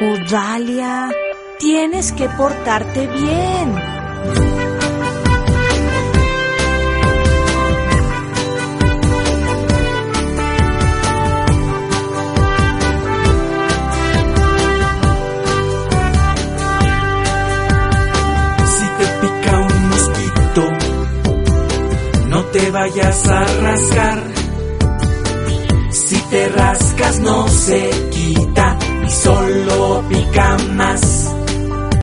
Dalia, tienes que portarte bien. Si te pica un mosquito, no te vayas a rascar. Si te rascas no se quita y solo pica más.